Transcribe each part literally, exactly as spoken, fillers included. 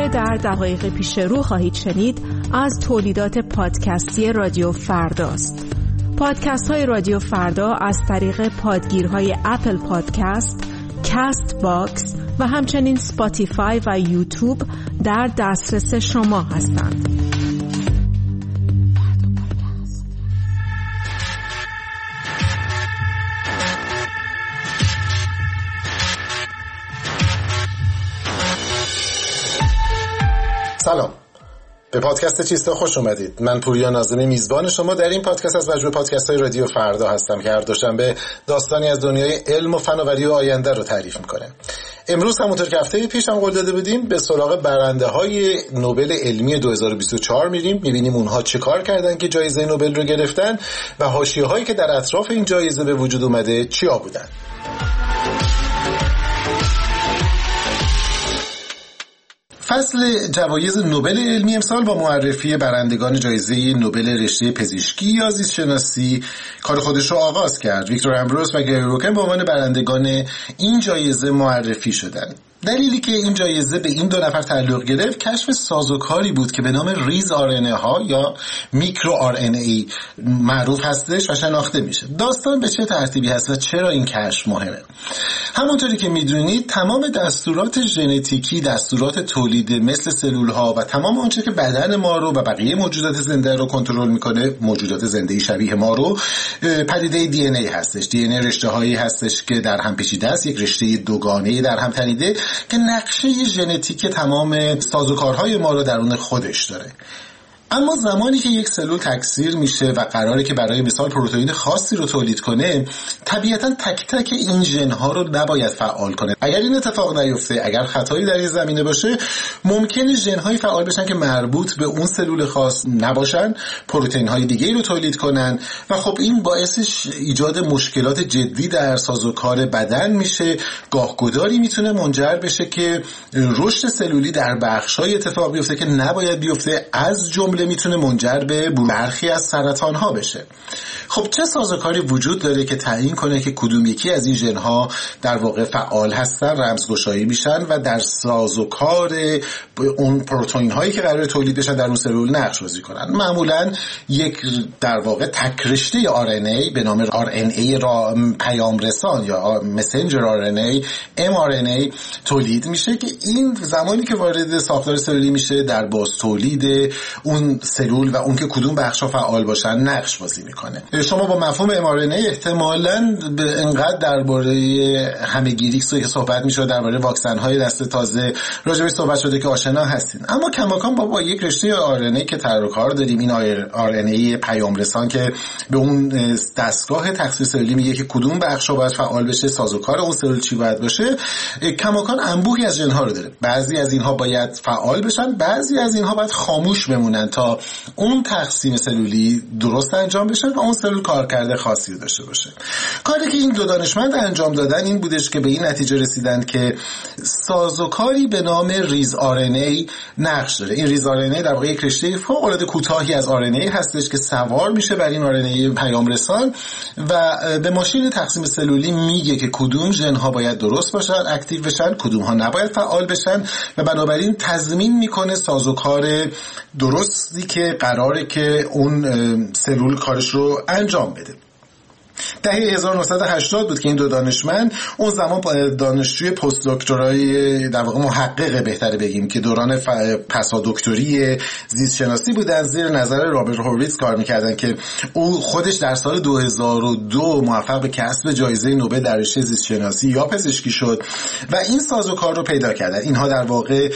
در دقایق پیش رو خواهید شنید از تولیدات پادکستی رادیو فرداست. پادکست های رادیو فردا از طریق پادگیرهای اپل پادکست، کست باکس و همچنین سپاتیفای و یوتیوب در دسترس شما هستند. سلام، به پادکست چیستا خوش اومدید. من پوریا ناظمی میزبان شما در این پادکست از مجموعه پادکست های رادیو فردا هستم که هر دوشنبه داستانی از دنیای علم و فناوری و آینده رو تعریف میکنه. امروز همونطور که هفته پیش هم قول داده بودیم به سراغ برنده های نوبل علمی دو هزار و بیست و چهار میریم، میبینیم اونها چه کار کردن که جایزه نوبل رو گرفتن و حاشیه هایی که در اطراف این جایزه به وجود اومده چیا بودن. فصل جوایز نوبل علمی امسال با معرفی برندگان جایزه نوبل رشته پزشکی یا زیست شناسی کار خودش رو آغاز کرد. ویکتور امبروس و گری روکن به عنوان برندگان این جایزه معرفی شدند. دلیلی که این جایزه به این دو نفر تعلق گرفت کشف سازوکاری بود که به نام ریز آر ان ای ها یا میکرو آر ان ای معروف هستش و شناخته میشه. داستان به چه ترتیبی هست و چرا این کشف مهمه؟ همونطوری که میدونید تمام دستورات ژنتیکی، دستورات تولید مثل سلول ها و تمام آنچه که بدن ما رو و بقیه موجودات زنده رو کنترل میکنه، موجودات زنده شبیه ما رو، پدیده دی ان ای هستش. دی ان ای رشته هایی هستش که در هم پیچیده است، یک رشته دوگانه در هم تنیده که نقشه ژنتیک تمام سازوکارهای ما رو درون خودش داره. اما زمانی که یک سلول تکثیر میشه و قراره که برای مثال پروتئین خاصی رو تولید کنه، طبیعتاً تک تک این ژن ها رو نباید فعال کنه. اگر این اتفاق نیفته، اگر خطایی در این زمینه باشه، ممکنه ژن هایی فعال بشن که مربوط به اون سلول خاص نباشن، پروتئین های دیگه‌ای رو تولید کنن و خب این باعث ایجاد مشکلات جدی در سازوکار بدن میشه. گاهگداری میتونه منجر بشه که رشد سلولی در بخشای اتفاق بیفته که نباید بیفته، از جمله میتونه منجر به برخی از سرطان ها بشه. خب چه سازوکاری وجود داره که تعیین کنه که کدوم یکی از این ژن ها در واقع فعال هستن، رمزگشایی میشن و در سازوکار اون پروتئین هایی که قراره تولید بشن در اون سلول نقش بازی کنن؟ معمولا یک در واقع تک رشته آر ان ای به نام آر ان ای را پیام رسان یا مسنجر آر ان ای ام آر ان ای تولید میشه که این زمانی که وارد ساختار سلولی میشه در باز تولید اون سلول و اون که کدوم بخشا فعال باشن نقش بازی میکنه. شما با مفهوم ام آر ان ای احتمالاً به انقدر درباره همه‌گیریکس که صحبت میشه، درباره واکسن های دست تازه راجعش صحبت شده که آشنا هستین. اما کماکان با, با یک رشته آر ان ای که تر و کار داریم، این آر ان ای پیام رسان که به اون دستگاه تکثیر سلولی میگه که کدوم بخشا باید فعال بشه، سازوکار اون سلول چی باید باشه، کماکان انبوهی از ژن ها رو داره. بعضی از اینها باید فعال بشن، بعضی از اینها باید خاموش بمونن تا اون تقسیم سلولی درست انجام بشه و اون سلول کارکرد خاصی داشته باشه. کاری که این دو دانشمند انجام دادن این بودش که به این نتیجه رسیدن که سازوکاری به نام ریز آر ان ای نقش داره. این ریز آر ان ای در واقع یک رشته فوق العاده کوتاهی از آر ان ای هستش که سوار میشه بر این آر ان ای پیام رسان و به ماشین تقسیم سلولی میگه که کدوم ژن ها باید درست باشن، اکتیو بشن، کدوم ها نباید فعال بشن و بنابراین تضمین میکنه سازوکار درستی که قراره که اون سلول کارش رو انجام بده. دهه هزار و نهصد و هشتاد بود که این دو دانشمند، اون زمان دانشجوی پست دکترای در واقع محقق بهتره بگیم که دوران پسا دکتری زیست شناسی بودن، زیر نظر رابرت هورویتز کار میکردن که او خودش در سال دو هزار و دو موفق به کسب جایزه نوبل در رشته زیست شناسی یا پزشکی شد و این سازوکار رو پیدا کردن. اینها در واقع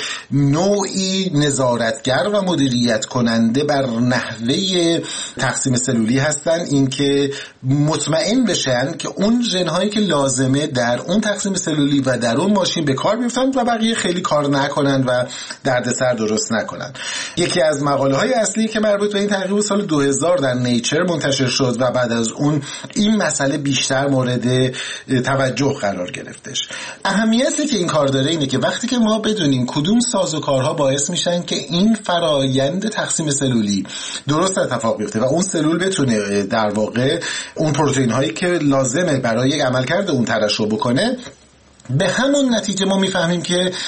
نوعی نظارتگر و مدیریت کننده بر نحوه تقسیم سلولی هستن، اینکه مطمئن بشن که اون ژن هایی که لازمه در اون تقسیم سلولی و در اون ماشین به کار بیفتن و بقیه خیلی کار نکنن و دردسر درست نکنن. یکی از مقاله های اصلی که مربوط به این تحقیق سال دو هزار در نیچر منتشر شد و بعد از اون این مسئله بیشتر مورد توجه قرار گرفتش. اهمیتی که این کار داره اینه که وقتی که ما بدونیم کدوم سازوکارها باعث میشن که این فرایند تقسیم سلولی درست اتفاق بیفته و اون سلول بتونه در واقع اون پروتئین هایی که لازمه برای یک عملکرد اون ترشح بکنه، به همون نتیجه ما میفهمیم که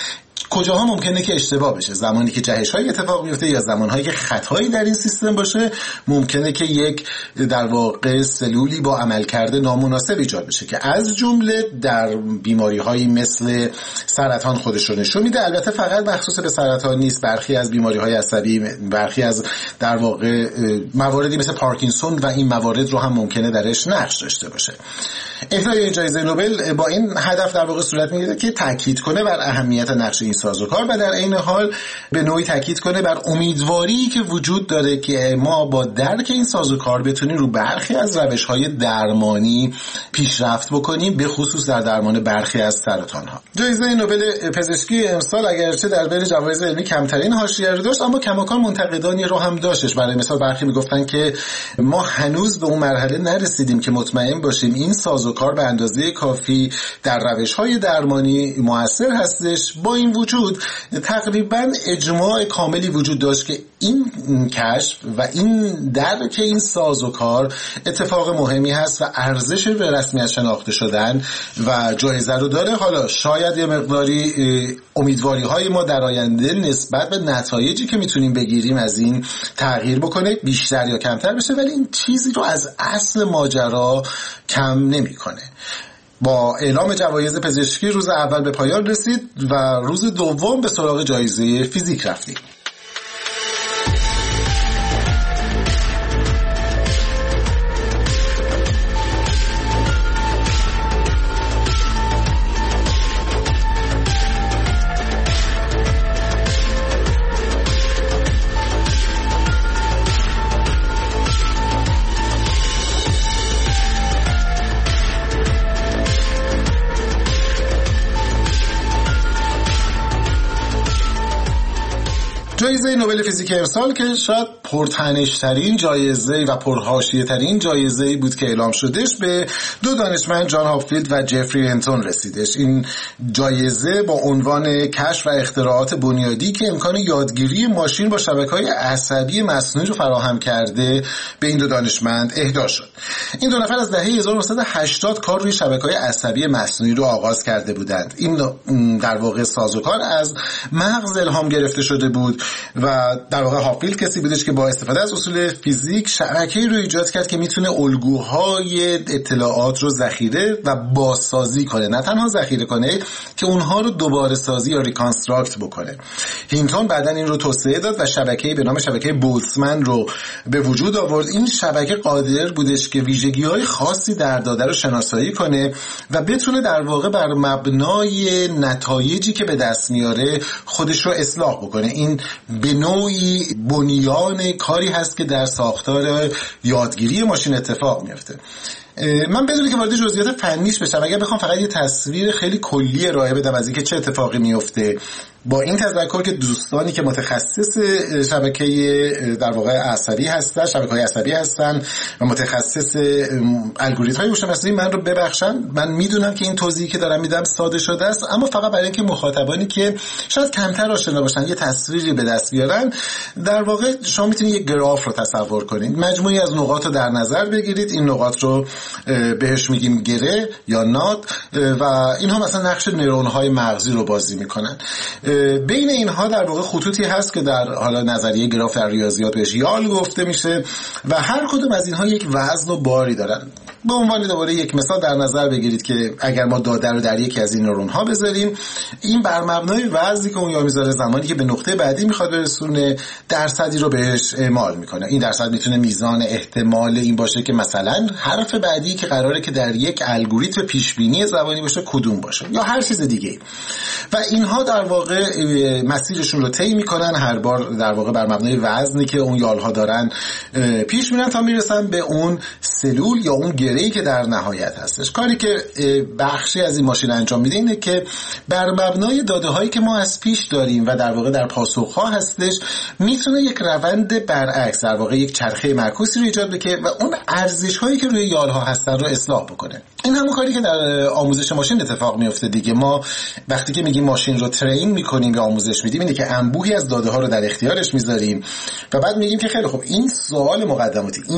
کجاها ممکنه که اشتباه بشه. زمانی که جهش‌های اتفاق میفته یا زمانهایی که خطایی در این سیستم باشه، ممکنه که یک در واقع سلولی با عملکرد نامناسب ایجاد بشه که از جمله در بیماری‌هایی مثل سرطان خودش رو نشون میده. البته فقط مخصوص به سرطان نیست، برخی از بیماری‌های عصبی، برخی از در واقع مواردی مثل پارکینسون و این موارد رو هم ممکنه درش نقش داشته باشه. اهدای جایزه نوبل با این هدف در واقع صورت میگیره که تاکید کنه بر اهمیت نقش این سازوکار و در عین حال به نوعی تاکید کنه بر امیدواری که وجود داره که ما با درک این سازوکار بتونیم رو برخی از روش‌های درمانی پیشرفت بکنیم، به خصوص در درمان برخی از سرطان‌ها. جایزه نوبل پزشکی امسال اگرچه در بین جوایز علمی کمترین حاشیه رو داشت، اما کماکان منتقدانی رو هم داشتش. برای مثال برخی میگفتن که ما هنوز به اون مرحله نرسیدیم که مطمئن باشیم این سازوکار به اندازه کافی در روش‌های درمانی مؤثر هستش. با این وجود تقریباً اجماع کاملی وجود داشت که این کشف و این درک این سازوکار اتفاق مهمی هست و ارزش به رسمیت شناخته شدن و جایزه رو داره. حالا شاید یه مقداری امیدواری های ما در آینده نسبت به نتایجی که میتونیم بگیریم از این تغییر بکنه، بیشتر یا کمتر بشه، ولی این چیزی رو از اصل ماجرا کم نمیکنه. با اعلام جوایز پزشکی روز اول به پایان رسید و روز دوم به سراغ جایزه فیزیک رفتیم. جایزه نوبل فیزیک امسال که شاید پرتنش‌ترین جایزه و پرحاشیه‌ترین جایزه‌ای بود که اعلام شدش، به دو دانشمند جان هاپفیلد و جفری هینتون رسیدش. این جایزه با عنوان کشف و اختراعات بنیادی که امکان یادگیری ماشین با شبکه‌های عصبی مصنوعی رو فراهم کرده به این دو دانشمند اهدا شد. این دو نفر از دهه هزار و نهصد و هشتاد کار روی شبکه‌های عصبی مصنوعی رو آغاز کرده بودند. این در واقع سازوکار از مغز الهام گرفته شده بود و در واقع هاپفیلد کسی بودش که با استفاده از اصول فیزیک شبکه‌ای رو ایجاد کرد که میتونه الگوهای اطلاعات رو ذخیره و بازسازی کنه، نه تنها ذخیره کنه که اونها رو دوباره سازی یا ریکانستراکت بکنه. هینتون بعداً این رو توسعه داد و شبکه‌ای به نام شبکه بولتزمن رو به وجود آورد. این شبکه قادر بودش که ویژگی‌های خاصی در داده رو شناسایی کنه و بتونه در واقع بر مبنای نتایجی که به دست میاره خودش رو اصلاح بکنه. این به نوعی بنیان کاری هست که در ساختار یادگیری ماشین اتفاق میفته. من بدون که وارد جزئیات فنیش بشم، اگر بخوام فقط یه تصویر خیلی کلی ارائه بدم از اینکه چه اتفاقی میفته، با این تذکر که دوستانی که متخصص شبکه در واقع عصبی هستن، شبکه‌های عصبی هستن و متخصص الگوریتم‌های هوش مصنوعی من رو ببخشن، من میدونم که این توضیحی که دارم میدم ساده شده است، اما فقط برای اینکه مخاطبانی که شاید کمتر آشنا باشن یه تصویری به دست بیارن، در واقع شما میتونید یک گراف رو تصور کنید، مجموعی از نقاط رو در نظر بگیرید، این نقاط رو بهش میگیم گره یا ناد و اینها مثلا نقش نورون‌های مغزی رو بازی میکنن. بین اینها در واقع خطوطی هست که در حالا نظریه گراف در ریاضیات بهش یال گفته میشه و هر کدوم از اینها یک وزن و باری دارن. به عنوان دوباره یک مثال در نظر بگیرید که اگر ما داده رو در یکی از این نورون ها بذاریم، این بر مبنای وزنی که اون یا میذاره زمانی که به نقطه بعدی میخواد برسونه درصدی رو بهش اعمال میکنه. این درصد میتونه میزان احتمال این باشه که مثلا حرف بعدی که قراره که در یک الگوریتم پیش بینی زبانی باشه کدوم باشه یا هر چیز دیگه، و اینها در واقع مسیرشون رو طی میکنن، هر بار در واقع بر مبنای وزنی که اون یالها دارن پیش میرن تا میرسن به اون سلول یا اون گره‌ای که در نهایت هستش. کاری که بخشی از این ماشین انجام میده اینه که بر مبنای داده هایی که ما از پیش داریم و در واقع در پاسخها هستش، میتونه یک روند برعکس، در واقع یک چرخه معکوسی رو ایجاد بکنه و اون ارزش هایی که روی یالها هستن رو اصلاح بکنه. این همون کاری که در آموزش ماشین اتفاق میفته دیگه. ما وقتی که میگیم ماشین رو ترین میکنیم یا آموزش میدیم، اینه که انبوهی از داده ها رو در اختیارش میذاریم و بعد میگیم که خیلی خوب، این سوال مقدماتی، این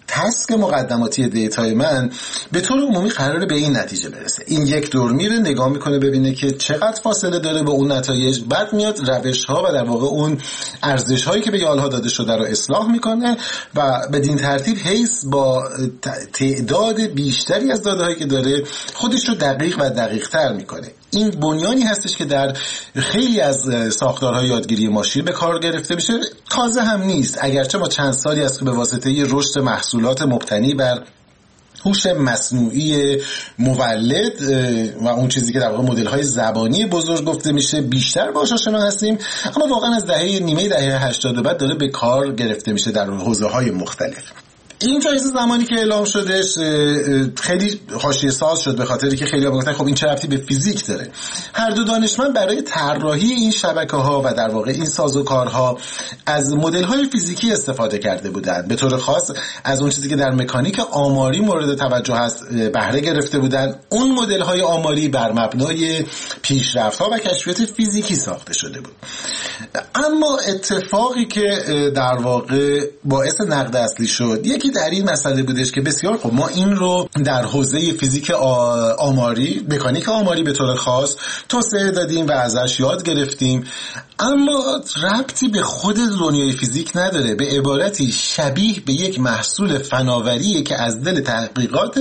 تسک مقدماتی دیتای من به طور عمومی قراره به این نتیجه برسه. این یک دور میره نگاه میکنه ببینه که چقدر فاصله داره با اون نتایج، بعد میاد روش ها و در واقع اون ارزش هایی که به یالها داده شده رو اصلاح میکنه و بدین ترتیب حیث با تعداد بیشتری از داده هایی که داره خودش رو دقیق و دقیق تر میکنه. این بنیانی هستش که در خیلی از ساختارهای یادگیری ماشین به کار گرفته میشه. تازه هم نیست، اگرچه ما چند سالی است که به واسطه رشد محصولات مبتنی بر هوش مصنوعی مولد و اون چیزی که در واقع مدل‌های زبانی بزرگ گفته میشه بیشتر باهاش آشنا هستیم، اما واقعا از دهه نیمه دهه هشتاد بعد داره به کار گرفته میشه در حوزه‌های مختلف. این جایزه زمانی که اعلام شدش خیلی حاشیه ساز شد، به خاطری که خیلی گفتن خب این چه ربطی به فیزیک داره. هر دو دانشمند برای طراحی این شبکه‌ها و در واقع این سازوکارها از مدل‌های فیزیکی استفاده کرده بودند. به طور خاص از اون چیزی که در مکانیک آماری مورد توجه است بهره گرفته بودند. اون مدل‌های آماری بر مبنای پیشرفت‌ها و کشفیات فیزیکی ساخته شده بود. اما اتفاقی که در واقع باعث نقد اصلی شد یکی در این مسئله بودش که بسیار خب ما این رو در حوزه فیزیک آماری، مکانیک آماری به طور خاص توسعه دادیم و ازش یاد گرفتیم، اما ربطی به خود دنیای فیزیک نداره. به عبارتی شبیه به یک محصول فناوریه که از دل تحقیقات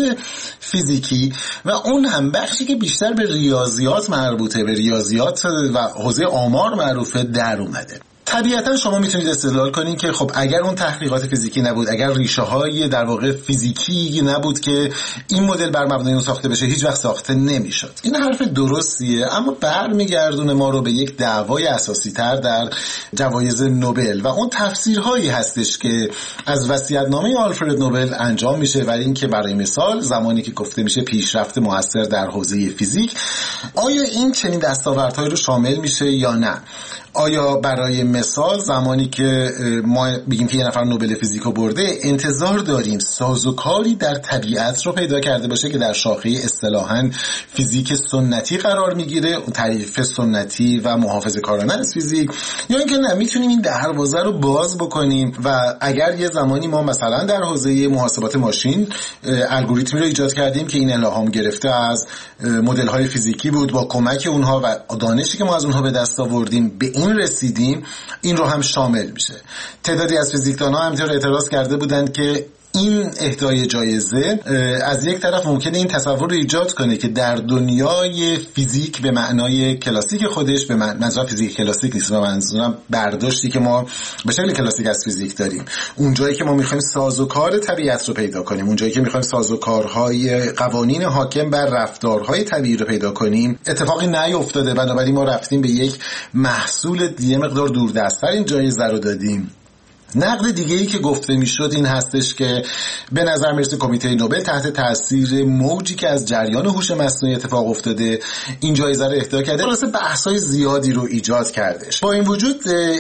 فیزیکی و اون هم بخشی که بیشتر به ریاضیات مربوطه، به ریاضیات و حوزه آمار معروفه در اومده. طبیعتا شما میتونید استدلال کنید که خب اگر اون تحقیقات فیزیکی نبود، اگر ریشه های در واقع فیزیکی نبود که این مدل بر مبنای اون ساخته بشه، هیچ وقت ساخته نمیشد. این حرف درستیه، اما برمیگردونه ما رو به یک دعوای اساسی تر در جوایز نوبل و اون تفسیرهایی هستش که از وصیت‌نامه آلفرد نوبل انجام میشه و این که برای مثال زمانی که گفته میشه پیشرفت موثر در حوزه فیزیک، آیا این چنین دستاوردهایی رو شامل میشه یا نه؟ آیا برای مثال زمانی که ما بگیم که یه نفر نوبل فیزیک رو برده، انتظار داریم سازوکاری در طبیعت رو پیدا کرده باشه که در شاخه اصطلاحاً فیزیک سنتی قرار میگیره، اون تعریف سنتی و محافظه‌کارانه از فیزیک، یا اینکه نه میتونیم این دروازه رو باز بکنیم و اگر یه زمانی ما مثلا در حوزه محاسبات ماشین الگوریتمی رو ایجاد کردیم که این الهام گرفته از مدل‌های فیزیکی بود، با کمک اونها و دانشی که ما از اونها به دست آوردیم به این رسیدیم، این رو هم شامل میشه. تعدادی از فیزیکدان‌ها همینطور اعتراض کرده بودند که این اهدای جایزه از یک طرف ممکنه این تصور رو ایجاد کنه که در دنیای فیزیک به معنای کلاسیک خودش، به منظور فیزیک کلاسیک نیست، به منظورم برداشتی که ما به شکل کلاسیک از فیزیک داریم، اون جایی که ما میخوایم سازوکار طبیعت رو پیدا کنیم، اون جایی که میخوایم سازوکارهای قوانین حاکم بر رفتارهای طبیعی رو پیدا کنیم، اتفاقی نیفتاده. بنابراین ما رفتیم به یک محصول یه مقدار دوردست‌تر این جایزه رو دادیم. نقد دیگه‌ای که گفته میشد این هستش که به نظر میرسه کمیته نوبل تحت تاثیر موجی که از جریان هوش مصنوعی اتفاق افتاده این جایزه رو اهدا کرده، خلاصه بحث‌های زیادی رو ایجاد کردش. با این وجود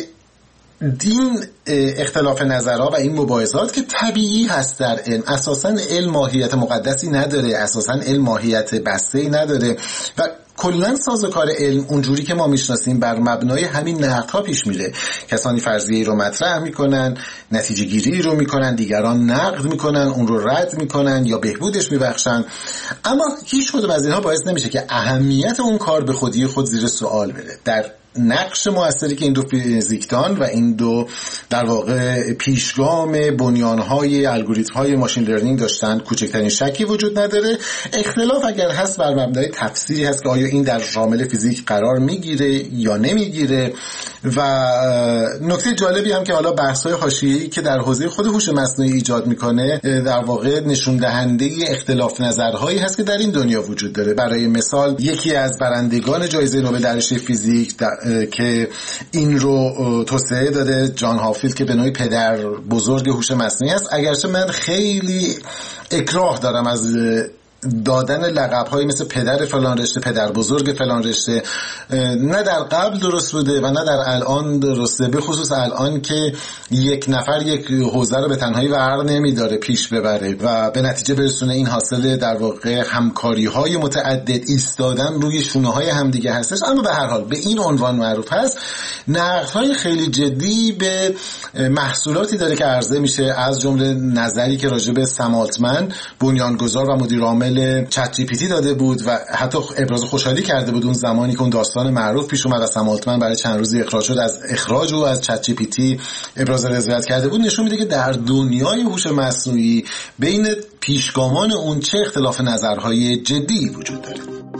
این اختلاف نظرها و این مباحثات که طبیعی هست در علم، اساساً علم ماهیت مقدسی نداره، اساساً علم ماهیت بسته‌ای نداره و کلاً سازوکار علم اونجوری که ما میشناسیم بر مبنای همین نقدها پیش میره. کسانی فرضیه‌ای رو مطرح میکنن، نتیجه گیری رو میکنن، دیگران نقد میکنن، اون رو رد میکنن یا بهبودش میبخشن، اما هیچ کدوم از اینها باعث نمیشه که اهمیت اون کار به خودی خود زیر سوال بره. در نقش موثری که این دو فیزیکدان و این دو در واقع پیشگام بنیانهای الگوریتم‌های ماشین لرنینگ داشتن کوچکترین شکی وجود نداره. اختلاف اگر هست بر مبنای تفسیری هست که آیا این در شامل فیزیک قرار میگیره یا نمیگیره. و نکته جالبی هم که حالا بحث‌های حاشیه‌ای که در حوزه خود هوش مصنوعی ایجاد میکنه در واقع نشون دهنده اختلاف نظرهایی هست که در این دنیا وجود داره. برای مثال یکی از برندگان جایزه نوبل در رشته فیزیک که این رو توسعه داده، جان هافیلد، که به نوعی پدر بزرگ هوش مصنوعی است، اگرچه من خیلی اکراه دارم از دادن لقب‌هایی مثل پدر فلان رشته، پدر بزرگ فلان رشته نه در قبل درست بوده و نه در الان درسته، به خصوص الان که یک نفر یک حوزه رو به تنهایی ور نمیداره پیش ببره و به نتیجه برسونه. این حاصل در واقع همکاری‌های متعدد، ایستادن روی شونه‌های همدیگه هستش. اما به هر حال به این عنوان معروف هست. نقدهای خیلی جدی به محصولاتی داره که عرضه میشه، از جمله نظری که راجع به سم آلتمن بنیانگذار و مدیر عامل چت جی پی تی داده بود و حتی ابراز خوشحالی کرده بود اون زمانی که اون داستان معروف پیش اومد و سم آلتمن برای چند روزی اخراج شد، از اخراج او از چت جی پی تی ابراز رضایت کرده بود. نشون میده که در دنیای هوش مصنوعی بین پیشگامان اون چه اختلاف نظرهای جدی وجود داره.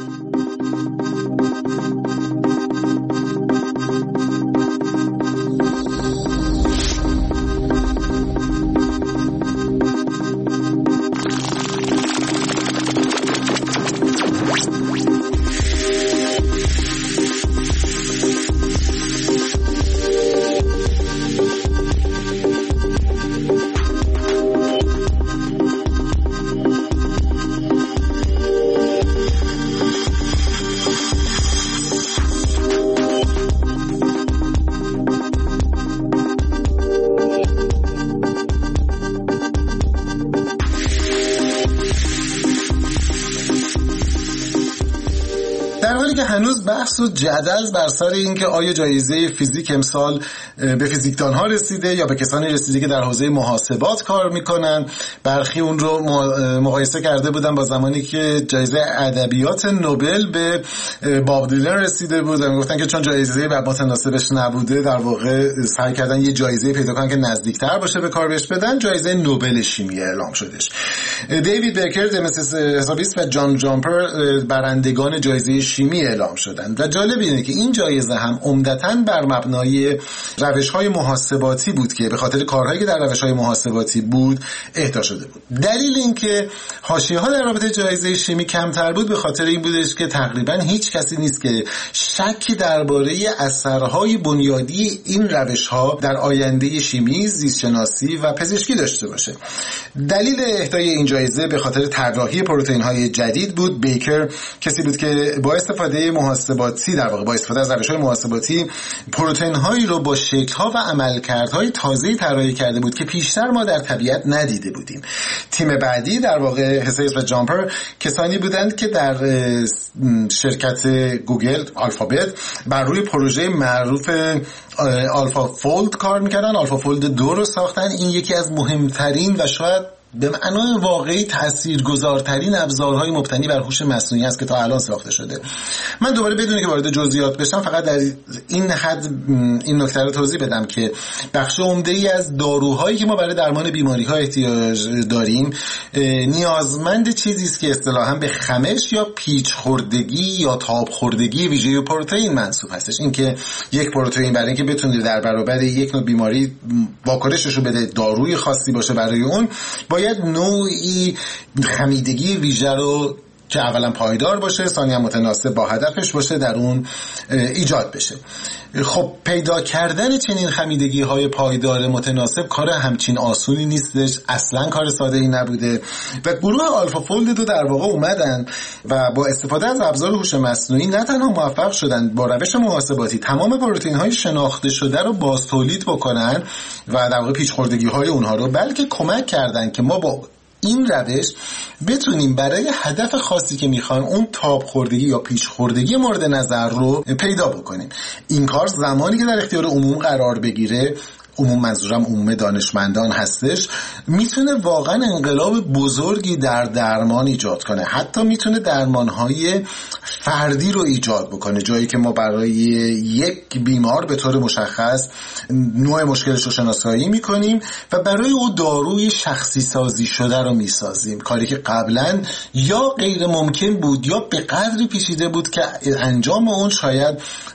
هنوز بحث و جدل بر سر این که آیا جایزه فیزیک امسال به فیزیکدان‌ها رسیده یا به کسانی رسیده که در حوزه محاسبات کار میکنن. برخی اون رو مقایسه کرده بودن با زمانی که جایزه ادبیات نوبل به باب دیلن رسیده بود و میگفتن که چون جایزه و متناسبش نبوده در واقع سعی کردن یه جایزه پیدا کنن که نزدیکتر باشه به کار بهش بدن. جایزه نوبل شیمی اعلام شدش. دیوید بکر، دمستریس حسابیست و جان جامپر برندگان جایزه شیمی اعلام شدند و جالب اینه که این جایزه هم عمدتاً بر مبنای روش‌های محاسباتی بود که به خاطر کارهایی که در روش‌های محاسباتی بود اهدا شده بود. دلیل اینکه حاشیه‌ها در رابطه جایزه شیمی کمتر بود به خاطر این بودش که تقریباً هیچ کسی نیست که شکی درباره اثرهای بنیادی این روش‌ها در آینده شیمی، زیست‌شناسی و پزشکی داشته باشه. دلیل اهدای این جایزه به خاطر طراحی پروتئین‌های جدید بود. بیکر کسی بود که با استفاده محاسباتی در واقع با استفاده از روش‌های محاسباتی پروتئین‌هایی رو با شکل‌ها و عملکردهای تازه‌ای طراحی کرده بود که پیشتر ما در طبیعت ندیده بودیم. تیم بعدی در واقع هسیس و جامپر کسانی بودند که در شرکت گوگل آلفابت بر روی پروژه معروف آلفا فولد کار می‌کردن. آلفا فولد دو رو ساختن. این یکی از مهمترین و شاید به معنای واقعی تاثیرگذارترین ابزارهای مبتنی بر هوش مصنوعی است که تا الان ساخته شده. من دوباره بدون که وارد جزئیات بشم فقط در این حد این نکته رو توضیح بدم که بخش عمده‌ای از داروهایی که ما برای درمان بیماری‌ها احتیاج داریم نیازمند چیزی است که اصطلاحاً به خمش یا پیچ خوردگی یا تاب خوردگی ویژه پروتئین منسوب هستش. این که یک پروتئین برای اینکه بتونه در برابر یک نوع بیماری واکنشش رو بده، داروی خاصی باشه برای اون، باید نوعی خمیدگی ویژه رو که اولا پایدار باشه، ثانیاً متناسب با هدفش باشه در اون ایجاد بشه. خب پیدا کردن چنین خمیدگی های پایدار متناسب کار همچین آسونی نیستش، اصلا کار ساده ای نبوده و گروه آلفا فولد دو در واقع اومدن و با استفاده از ابزار هوش مصنوعی نه تنها موفق شدن با روش محاسباتی تمام پروتئین های شناخته شده رو باز تولید بکنن و در واقع پیچ خوردگی های اونها رو، بلکه کمک کردن که ما با این روش بتونیم برای هدف خاصی که میخوایم اون تاب خوردگی یا پیچ خوردگی مورد نظر رو پیدا بکنیم. این کار زمانی که در اختیار عموم قرار بگیره، عموم منظورم عموم دانشمندان هستش، میتونه واقعا انقلاب بزرگی در درمان ایجاد کنه. حتی میتونه درمانهای فردی رو ایجاد بکنه، جایی که ما برای یک بیمار به طور مشخص نوع مشکلش رو شناسایی میکنیم و برای او داروی شخصی سازی شده رو میسازیم، کاری که قبلا یا غیر ممکن بود یا به قدری پیچیده بود که انجام اون شاید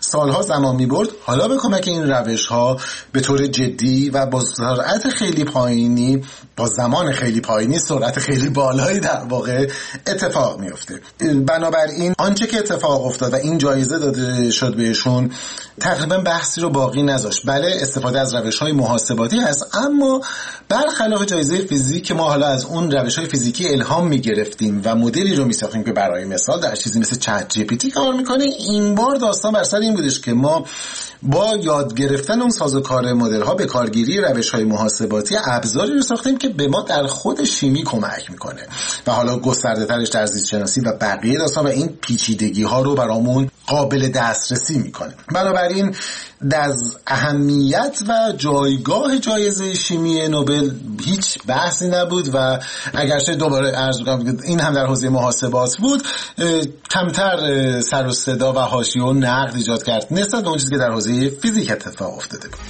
سالها زمان می‌برد، حالا به کمک این روش‌ها به طور جدی و با سرعت خیلی پایینی، با زمان خیلی پایینی، سرعت خیلی بالایی در واقع اتفاق میفته. بنابراین آنچه که اتفاق افتاد و این جایزه داده شد بهشون تقریبا بحثی رو باقی نذاشت. بله استفاده از روش‌های محاسباتی هست، اما برخلاف جایزه فیزیک که ما حالا از اون روش‌های فیزیکی الهام می‌گرفتیم و مدلی رو می‌ساختیم که برای مثال در چیزی مثل چت جی پی تی کار می‌کنه، این بار داستان بر سر این بودش که ما با یاد گرفتن اون سازوکار مدل‌ها به کارگیری روش‌های محاسباتی ابزاری رو ساختیم که به ما در خود شیمی کمک می‌کنه و حالا گسترده‌ترش در زیست شناسی و بقیه داستان و این پیچیدگی‌ها رو برامون قابل دسترسی می‌کنه. بنابراین از اهمیت و جایگاه جایزه شیمی نوبل هیچ بحثی نبود و اگرچه دوباره عرض می‌کنم این هم در حوزه محاسبات بود، کمتر سر و صدا و حاشیه و نقد ایجاد کرد نسبت به اون چیزی که در حوزه فیزیک اتفاق افتاده بود.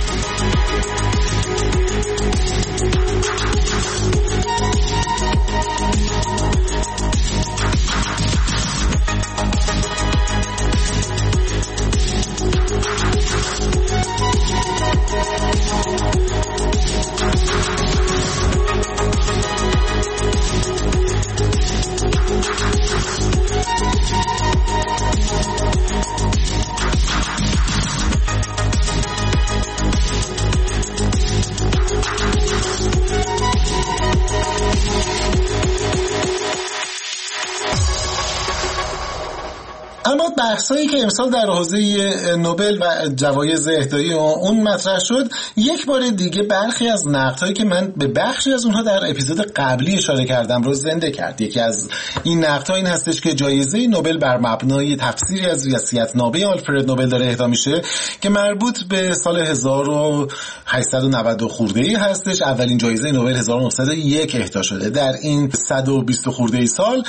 اما بحثایی که امسال در حوزه نوبل و جوایز اهدایی اون مطرح شد، یک بار دیگه برخی از نقدهایی که من به بخشی از اونها در اپیزود قبلی اشاره کردم رو زنده کرد. یکی از این نقدها این هستش که جایزه نوبل بر مبنای تفسیری از وصیت‌نامه آلفرد نوبل داره اهدا میشه که مربوط به سال هزار و هشتصد و نود خورده‌ای هستش. اولین جایزه نوبل هزار و نهصد و یک اهدا شده. در این صد و بیست خورده‌ای سال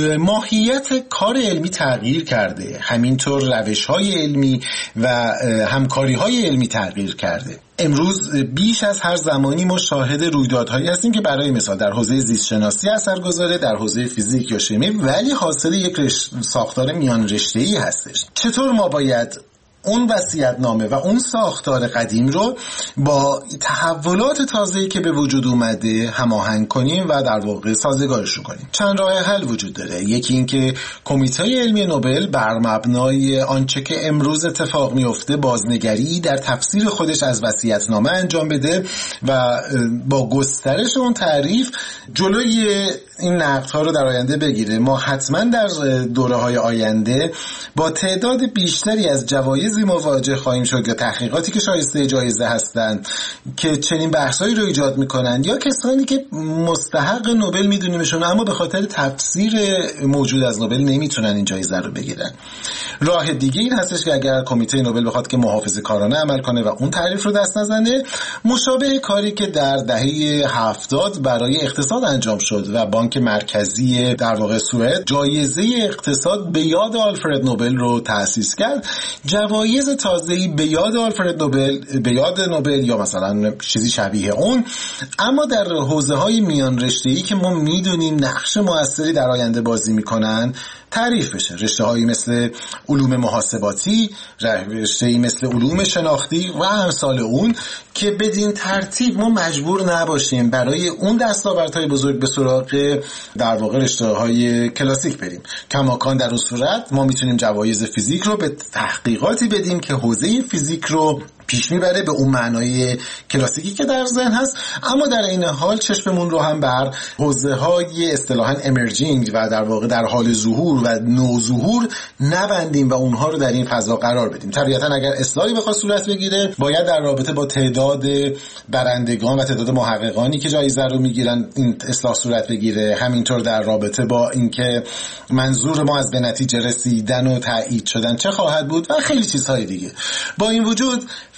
ماهیت کار علمی تغییر کرده، همینطور روش‌های علمی و همکاری‌های علمی تغییر کرده. امروز بیش از هر زمانی ما شاهد رویدادهایی هستیم که برای مثال در حوزه زیست شناسی اثرگذاره، در حوزه فیزیک یا شیمی، ولی حاصل یک رش... ساختار میان رشته‌ای هستش. چطور ما باید اون وصیت‌نامه و اون ساختار قدیم رو با تحولات تازه‌ای که به وجود اومده هماهنگ کنیم و در واقع سازگارش رو کنیم؟ چند راه حل وجود داره. یکی این که کمیته علمی نوبل بر مبنای آنچه که امروز اتفاق میفته بازنگری در تفسیر خودش از وصیت‌نامه انجام بده و با گسترش اون تعریف جلوی این نقدها رو در آینده بگیره. ما حتما در دوره‌های آینده با تعداد بیشتری از جوایزی مواجه خواهیم شد یا تحقیقاتی که شایسته جایزه هستند که چنین بحثایی رو ایجاد میکنن، یا کسانی که مستحق نوبل میدونیمشون اما به خاطر تفسیر موجود از نوبل نمیتونن این جایزه رو بگیرن. راه دیگه این هستش که اگر کمیته نوبل بخواد که محافظه‌کارانه عمل کنه و اون تعریف رو دست نزنه، مشابه کاری که در دهه هفتاد برای اقتصاد انجام شد و بانک مرکزی در واقع سوئد جایزه اقتصاد به یاد آلفرد نوبل رو تأسیس کرد، جوایز تازه‌ای به یاد آلفرد نوبل، به یاد نوبل یا مثلا چیزی شبیه اون، اما در حوزه‌های میان رشته‌ای که ما میدونیم نقش موثری در آینده بازی میکنن تعریف بشه. رشته‌هایی مثل علوم محاسباتی، رشته‌ای مثل علوم شناختی و امثال اون، که بدین ترتیب ما مجبور نباشیم برای اون دستاوردهای بزرگ به سراغ در واقع رشته‌های کلاسیک بریم. کماکان در اون صورت ما میتونیم جوایز فیزیک رو به تحقیقاتی بدیم که حوزه فیزیک رو پیش میبره به اون معنای کلاسیکی که در ذهن هست، اما در این حال چشممون رو هم بر حوزه‌های اصطلاحاً امرجینگ و در واقع در حال ظهور و نوظهور نبندیم و اونها رو در این فضا قرار بدیم. طبیعتاً اگر اصلاحی بخواد صورت بگیره باید در رابطه با تعداد برندگان و تعداد محققانی که جایزه رو میگیرن این اصلاح صورت بگیره، همینطور در رابطه با اینکه منظور ما از به نتیجه رسیدن و تایید شدن چه خواهد بود و خیلی چیزهای دیگه. با این وجود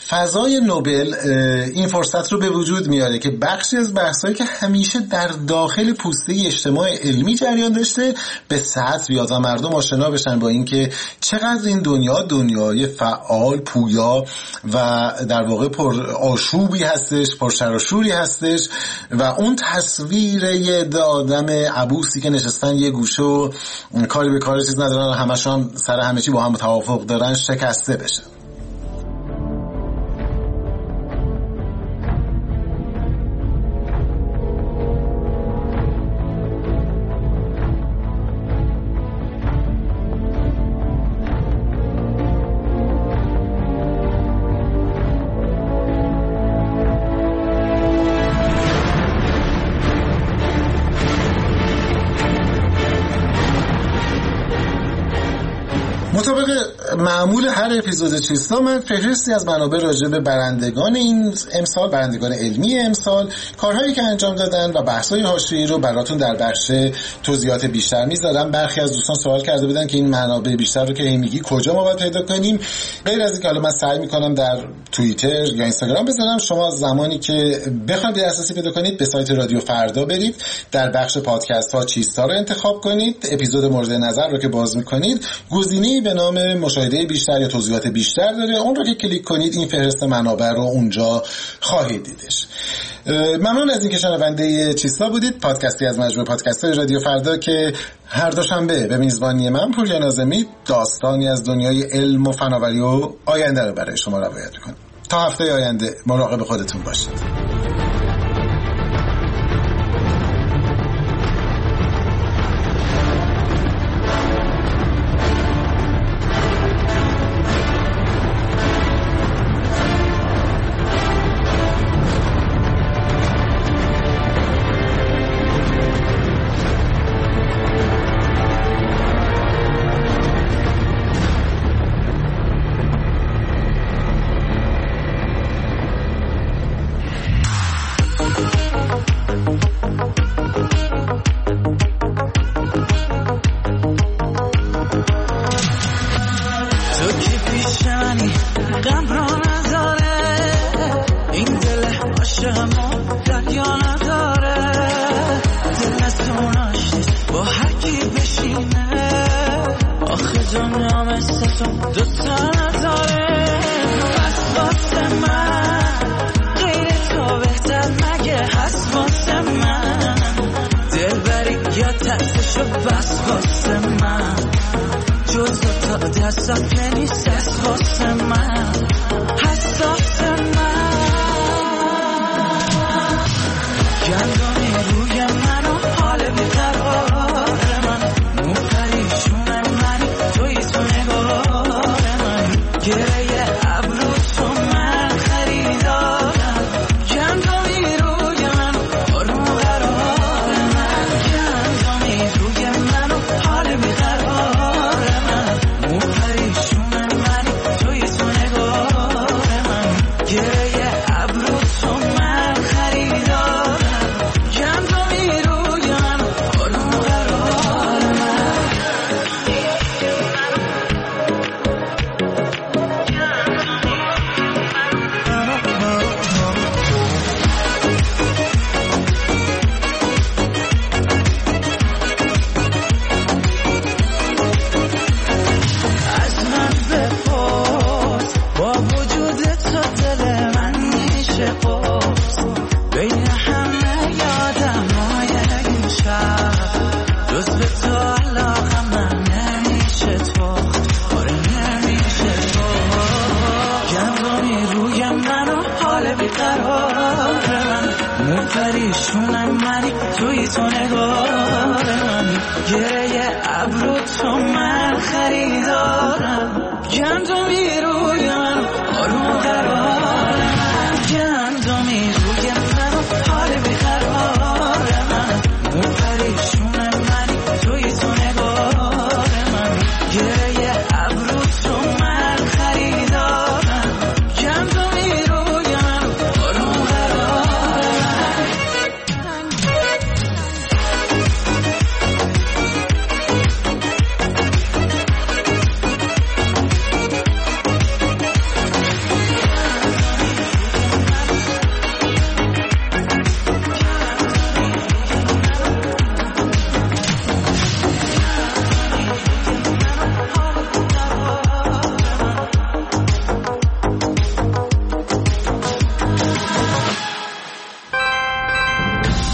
فضای نوبل این فرصت رو به وجود میاره که بخشی از بحثایی که همیشه در داخل پوسته اجتماع علمی جریان داشته به سطح بیاد و مردم آشنا بشن با اینکه چقدر این دنیا دنیای فعال، پویا و در واقع پر آشوبی هستش، پر شر و شوری هستش و اون تصویر یه آدم عبوسی که نشستن یه گوشه و کاری به کار چیز ندارن و همشون هم سر همه چی با هم توافق دارن شکسته بشه. مطابق معمول هر اپیزود چیستا من فهرستی از منابع راجع به برندگان این امسال، برندگان علمی امسال، کارهایی که انجام دادن و بحث‌های حاشیه‌ای رو براتون در بخش توضیحات بیشتر میذارم. برخی از دوستان سوال کرده بودن که این منابع بیشتر رو که میگی کجا ما باید پیدا کنیم. غیر از اینکه حالا من سعی میکنم در توییتر یا اینستاگرام بذارم، شما زمانی که بخواید دسترسی پیدا کنید به سایت رادیو فردا برید، در بخش پادکست ها چیستا رو انتخاب کنید، اپیزود مورد نظر رو که باز میکنید گزینه‌ای به نام مشاهده بیشتر یا توضیحات بیشتر داره، اون رو که کلیک کنید این فهرست منابع رو اونجا خواهید دیدش. ممنون از اینکه شنونده چیستا بودید، پادکستی از مجموعه پادکست‌های رادیو فردا که هر دوشنبه به میزبانی من پوریا ناظمی داستانی از دنیای علم و فناوری و آینده رو برای شما روایت می‌کنه. تا هفته آینده مراقب خودتون باشید.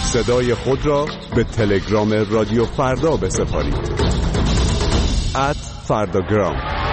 صدای خود را به تلگرام رادیو فردا بسپارید. ات فرداگرام.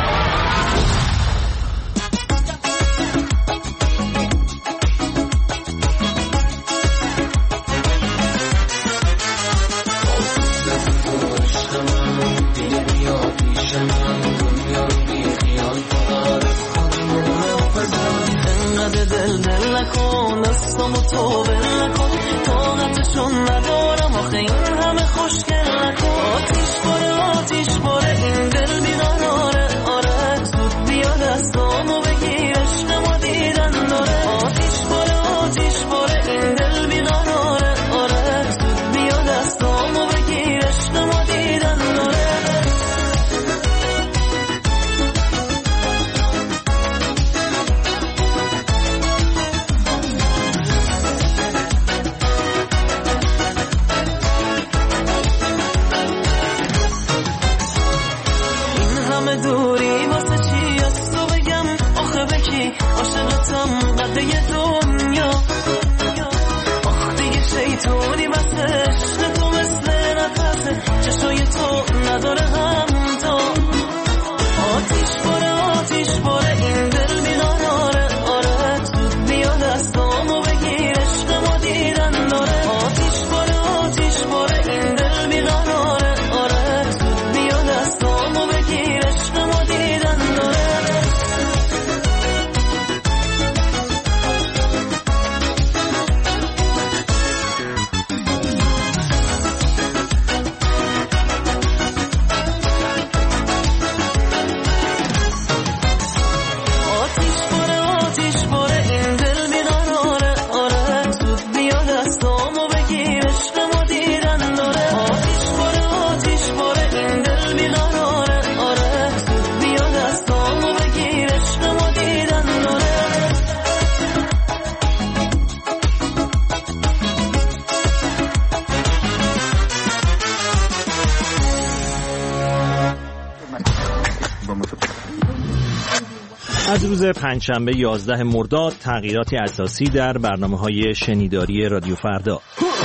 از روز پنجشنبه یازده مرداد تغییراتی اساسی در برنامه‌های شنیداری رادیو فردا.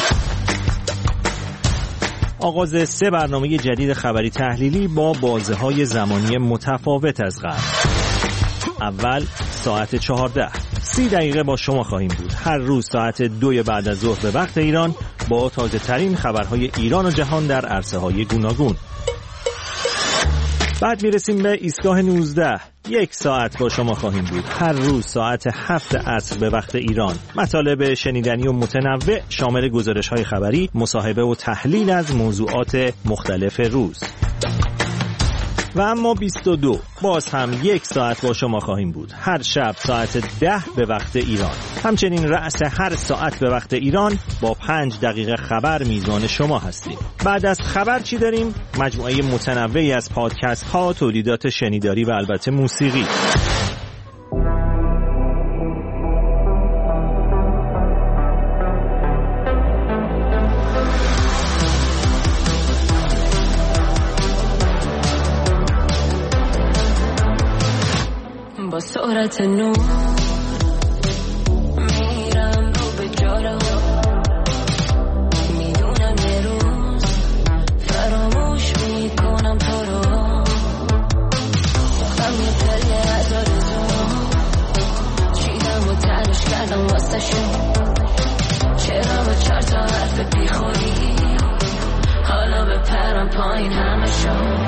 آغاز سه برنامه جدید خبری تحلیلی با بازه‌های زمانی متفاوت از قبل. اول ساعت چهارده، سی دقیقه با شما خواهیم بود. هر روز ساعت دو بعد از ظهر به وقت ایران با تازه ترین خبرهای ایران و جهان در عرصه‌های گوناگون. بعد میرسیم به ایستگاه نوزده. یک ساعت با شما خواهیم بود. هر روز ساعت هفت عصر به وقت ایران. مطالب شنیدنی و متنوع شامل گزارش‌های خبری، مصاحبه و تحلیل از موضوعات مختلف روز. و اما بیست و دو، باز هم یک ساعت با شما خواهیم بود. هر شب ساعت ده به وقت ایران. همچنین رأس هر ساعت به وقت ایران با پنج دقیقه خبر میزان شما هستیم. بعد از خبر چی داریم؟ مجموعه متنوعی از پادکست ها، تولیدات شنیداری و البته موسیقی. سرعت نور میرم رو به جارا، میدونم یه روز فراموش میکنم تو رو. هم یه پله از آرزو چیدم و تنش کردم واسه شو. چرا با چار تا حرف بیخوری حالا به پرم پایین همه شو.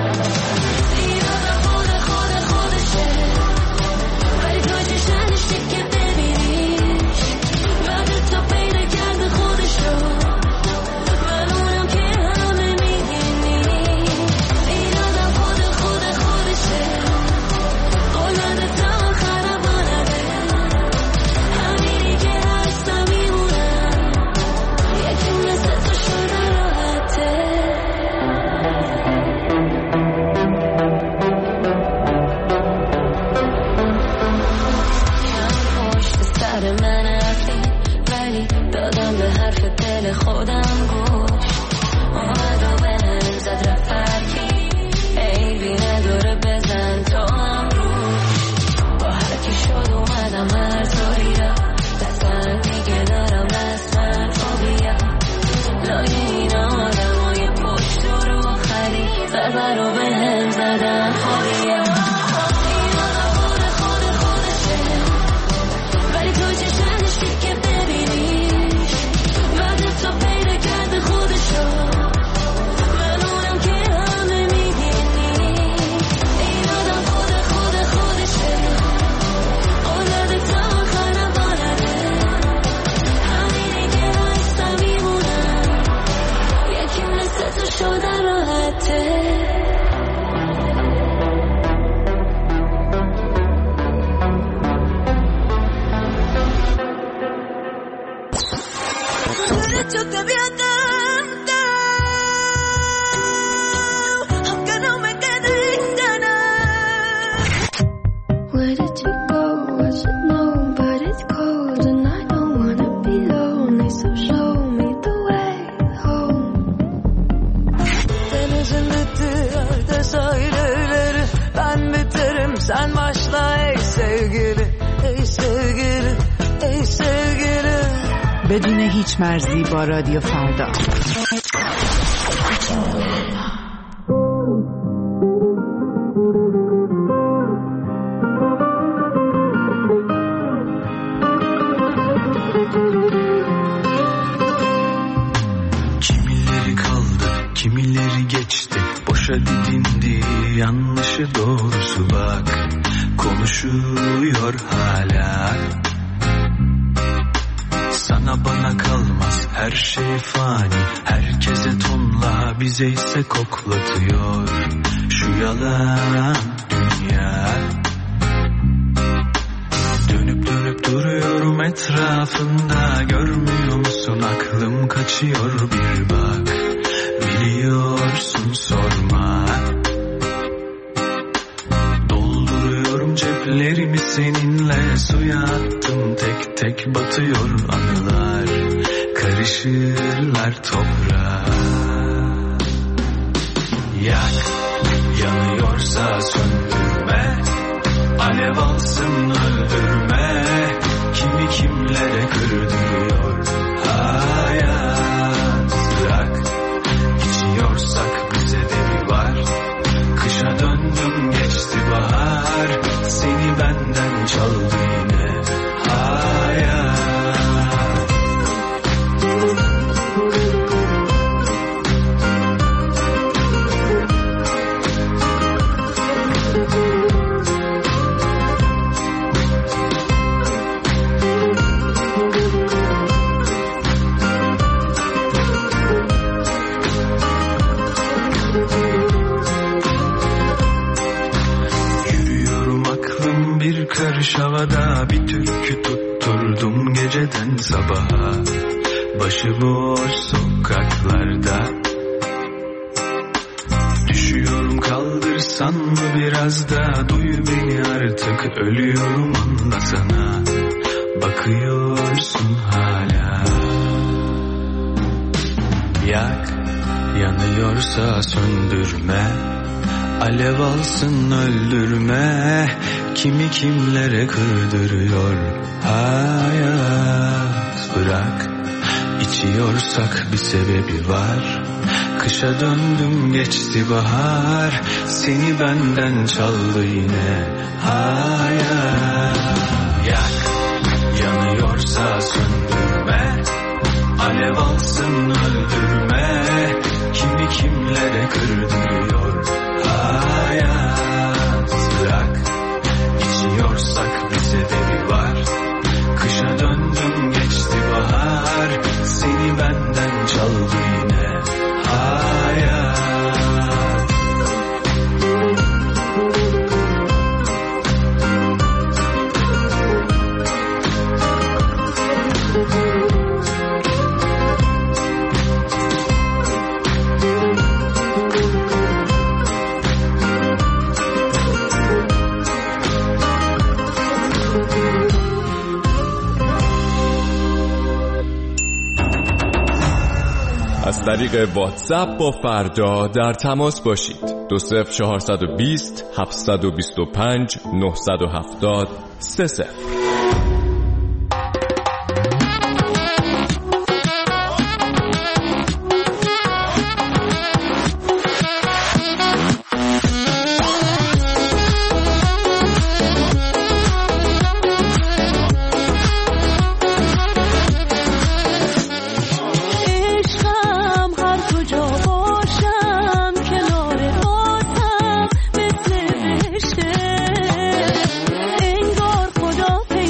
Sen başla ey sevgili, ey sevgili, ey sevgili. بدون هیچ مرزی با رادیو فردا. Kimileri kaldı, kimileri geçti. Boşa didindi, yanlışı doğrusu bak. Konuşuyor hala. Sana bana kalmaz her şey fani. Herkese tonla, bize ise koklatıyor şu yalan dünya. Dönüp dönüp duruyorum etrafında. Görmüyor musun aklım kaçıyor bir bak. Biliyorsun sorma. Dolduruyorum ceplerimi seninle. Suya attım tek tek batıyor anılar. Karışırlar toprağa. Yak, yanıyorsa söndürme. Alev alsın öldürme. Kimi kimlere kırdırıyor hayat. Bırak, içiyorsak bize de bir var. Kışa döndüm geçti bahar. Seni benden çaldı yine hayat. Karış havada bir türkü tutturdum geceden sabaha. Başıboş sokaklarda. Düşüyorum kaldırsan mı biraz da. Duy beni artık ölüyorum anlasana. Bakıyorsun hala. Yak, yanıyorsa söndürme. Alev alsın öldürme. Kimi kimlere kırdırıyor hayat. Bırak, içiyorsak bir sebebi var. Kışa döndüm geçti bahar. Seni benden çaldı yine hayat. Yak, yanıyorsa söndürme. Alev alsın öldürme. Kimi kimlere kırdırıyor hayat. Bırak, içiyorsak bir sebebi var. Kışa döndüm geçti bahar. Seni benden çaldı yine hayat. از طریق واتساپ با فردا در تماس باشید. دو صفر چهارصد و بیست هفتصد و بیست و پنج نهصد و هفتاد سه صفر. انگار خدا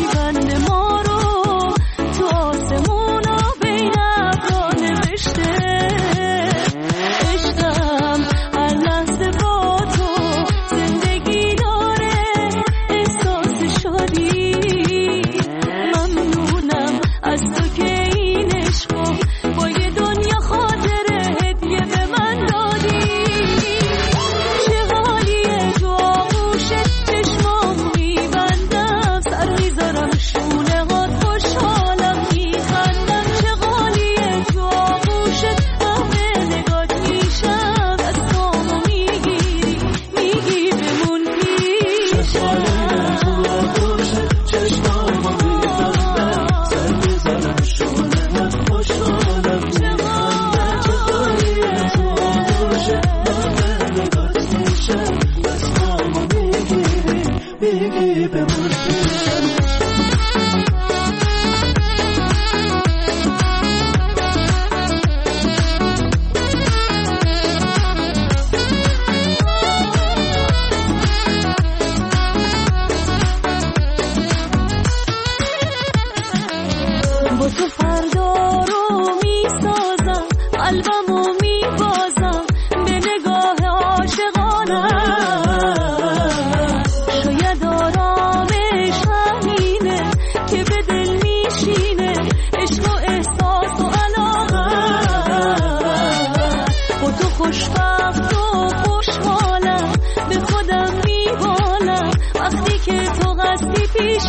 خوشبخت و خوشحالم، به خودم میبالم وقتی که تو قصدی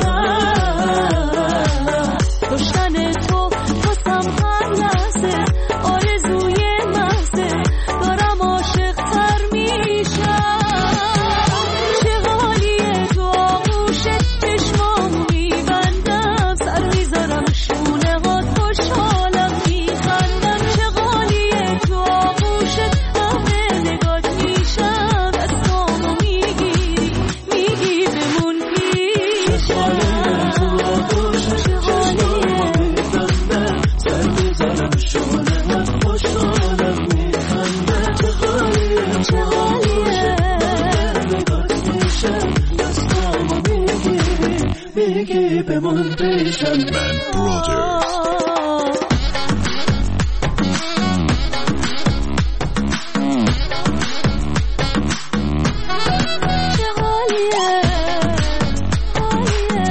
پیشم. داشتن تو واسم هر لحظه آرزوی محضه، دارم عاشق تر میشم. چه حالیه تو آغوش چشمامو میبندم، سر میذارم شونه هات خوشحالم میخندم. چه حالیه تو آغوش همه نگات میشم، دستامو میگیری میگی بمون پیشم. چه حالیه سر میذارم شونه هات خوشحالم میخندم. چه حالیه چه حالیه نگات میشم، دستامو میگیری میگی بمون پیشم. من برادرز. چه حالیه حالیه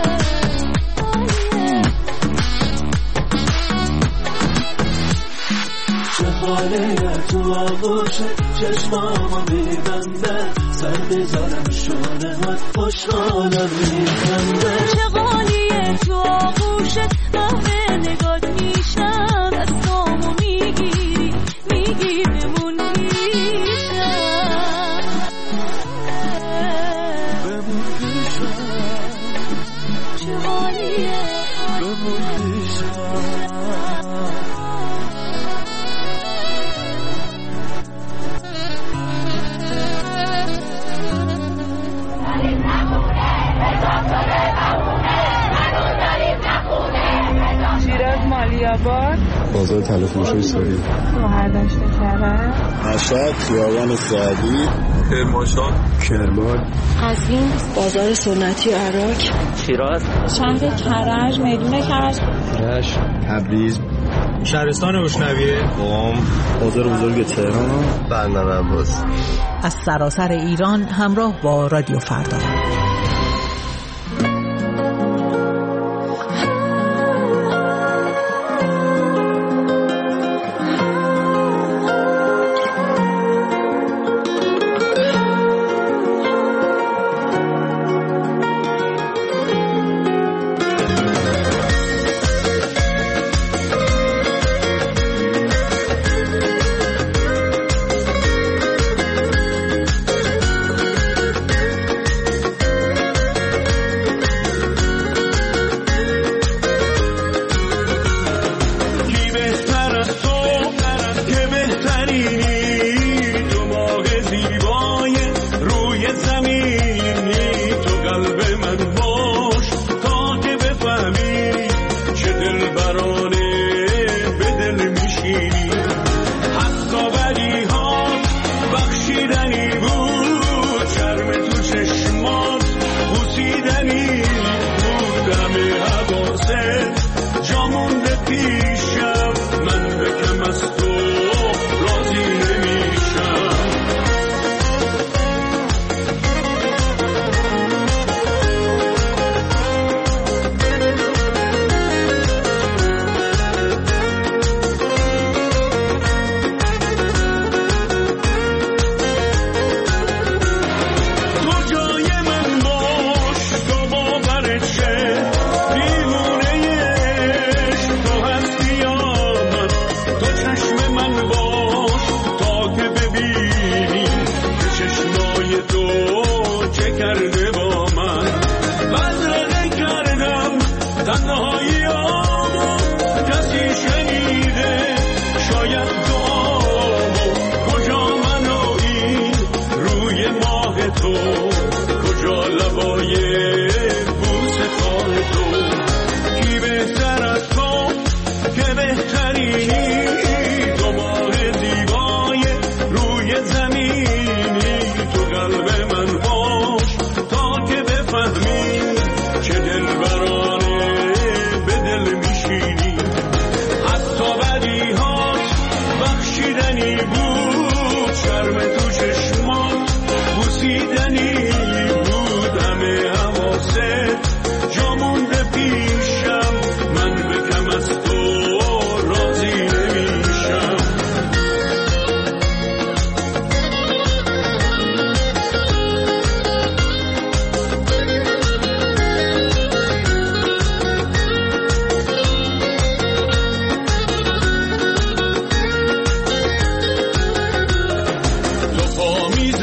حالیه. چه حالیه تو آغوش چشمامو میبنده، سر بذارم شونه هات خوشحالم میخنده. چه حالیه تو آغوش همه نگات میشم، دستامو میگیری میگی بمون پیشم. بمون پیشم. چه حالیه بمون پیشم. شیراز مالیاباد، بازار تلفروشی سوری، مهردشت کرد، مشهد، خیابان سعدی، کرمانشاه، کرمان، قزوین، بازار سنتی عراق، شیراز، شهر کرج، میدون کرج، رشت، تبریز، شهرستان اشنویه، قم، بازار بزرگ تهران، بندر عباس. از سراسر ایران همراه با رادیو فردا.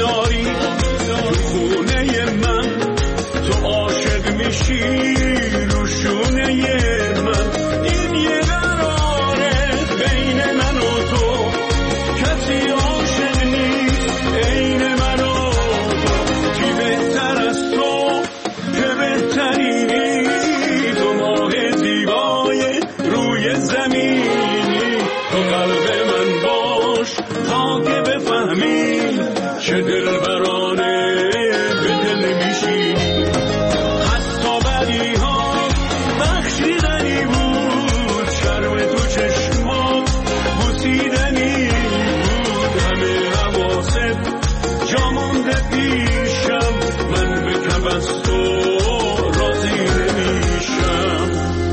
میذاری تو خونه من، تو عاشق میشی روشونه من. این یه قراره بین من و تو، کسی عاشق نیست عین من و تو. کی بهتر از تو که بهترینی، تو ماه زیبای روی زمینی. تو قلب من باش تا که بفهمی چه دلبرانه به دل میشی. حتی بدی ها بخشیدنی بود، شرم تو چشمات بوسیدنی بود. همه حواست جا مونده پیشم، من به کم از تو راضی نمیشم.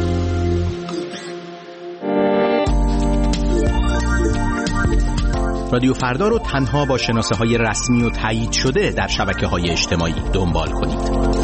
رادیو فردا رو تنها با شناسه های رسمی و تایید شده در شبکه های اجتماعی دنبال کنید.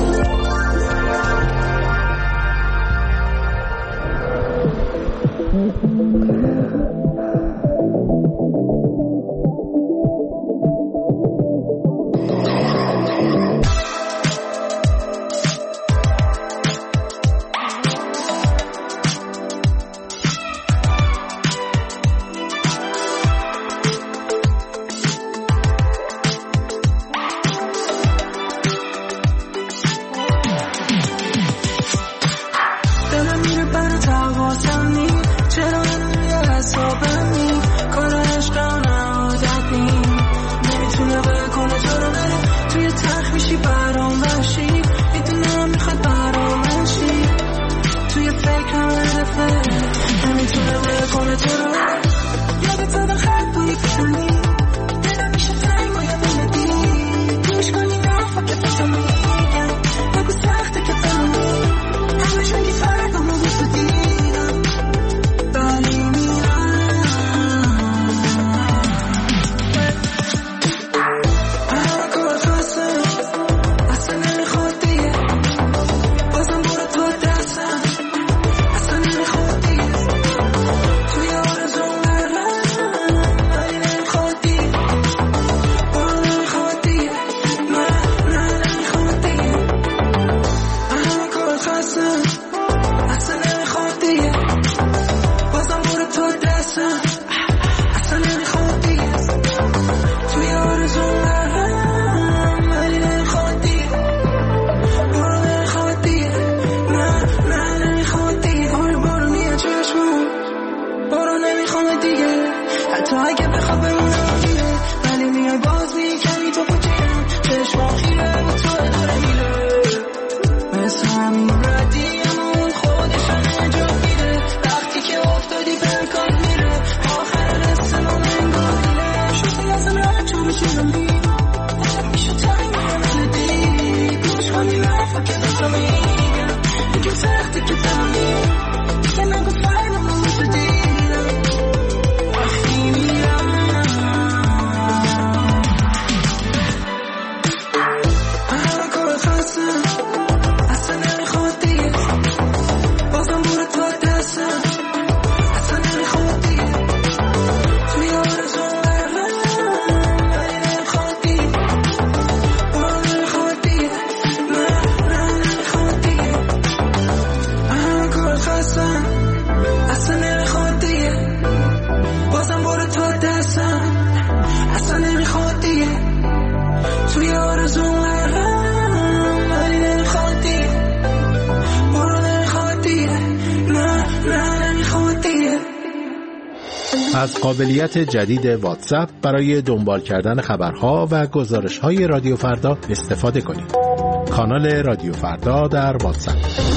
از قابلیت جدید واتساپ برای دنبال کردن خبرها و گزارش‌های رادیو فردا استفاده کنید. کانال رادیو فردا در واتساپ.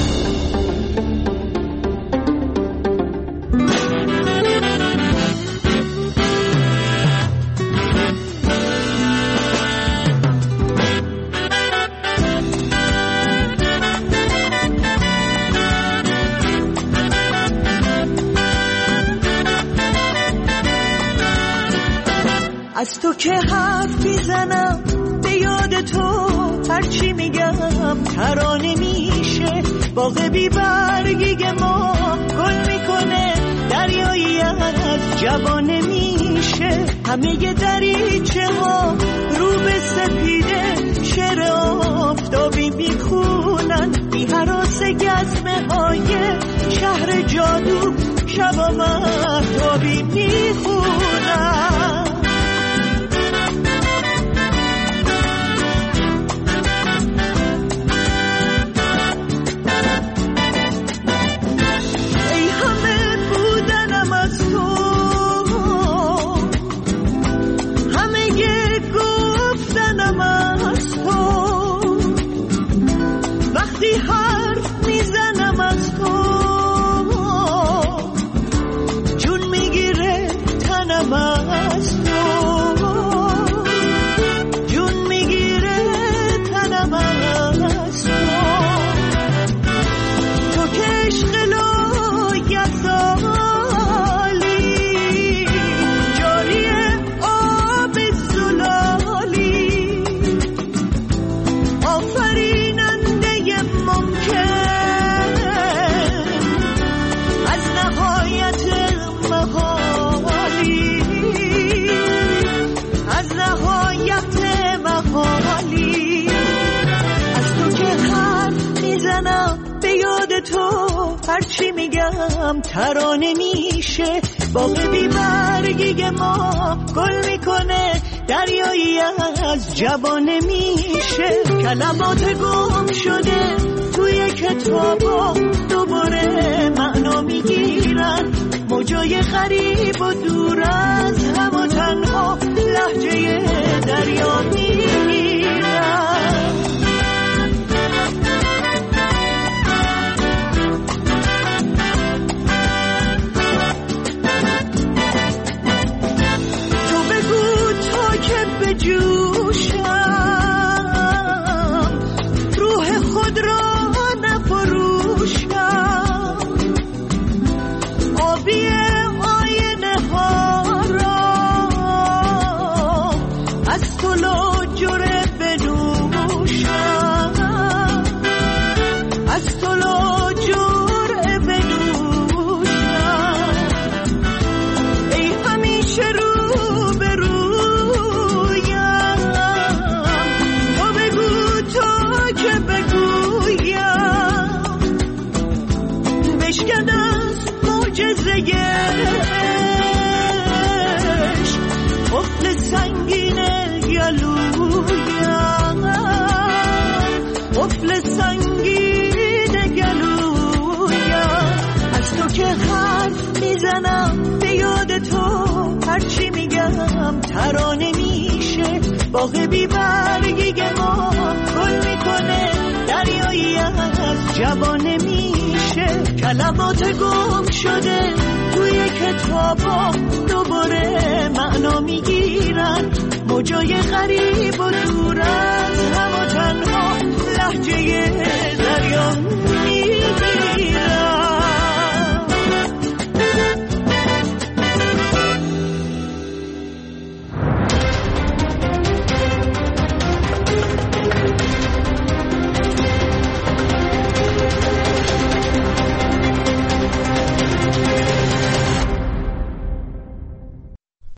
از تو که حرف میزنم به یاد تو، هرچی میگم ترانه میشه. باغ بی برگی ما گل میکنه، دریایی از جوانه میشه. میشه، همه دریچه ها رو به سپیده شعر آفتابی میخونن، بی هراس گزمه های شهر جادو شبا مهتابی میخونن. ای همه بودنم از تو، همه گفتنم از تو، وقتی حرف میزنم از تو جون میگیره تنم از تو، جون میگیره تنم از تو، تو که عشق لایزالی جاری آب زلالی، آفریننده ممکن از نهایت محالی، از نهایت محالی، از تو که حرف میزنم به یاد تو، هرچی میگم ترانه میشه، باغ بی برگی ما گل میکنه، دریایی از جوانه میشه، کلمات گم شده توی کتابا دوباره معنا میگیرن، موجای غریب و دور از هم و تنها لهجه دریا میگیرن. تو بگو تا که بجوشم روح خود را نفروشم، آبی آینه ها را از تو لاجره بنوشم، از تو لاجره بنوشم، ای همیشه رو به رویم، تو بگو تا که بگویم، بشکن از معجزه عشق قفل سنگین گلویم، قفل سنگین گلویم، از تو که حرف میزنم به یاد تو، هرچی میگم ترانه میشه، باغ بی برگی ما گل میکنه، دریایی از جوانه میشه، کلمات گم شده توی کتابا دوباره معنا میگیرن، موجای غریب و دور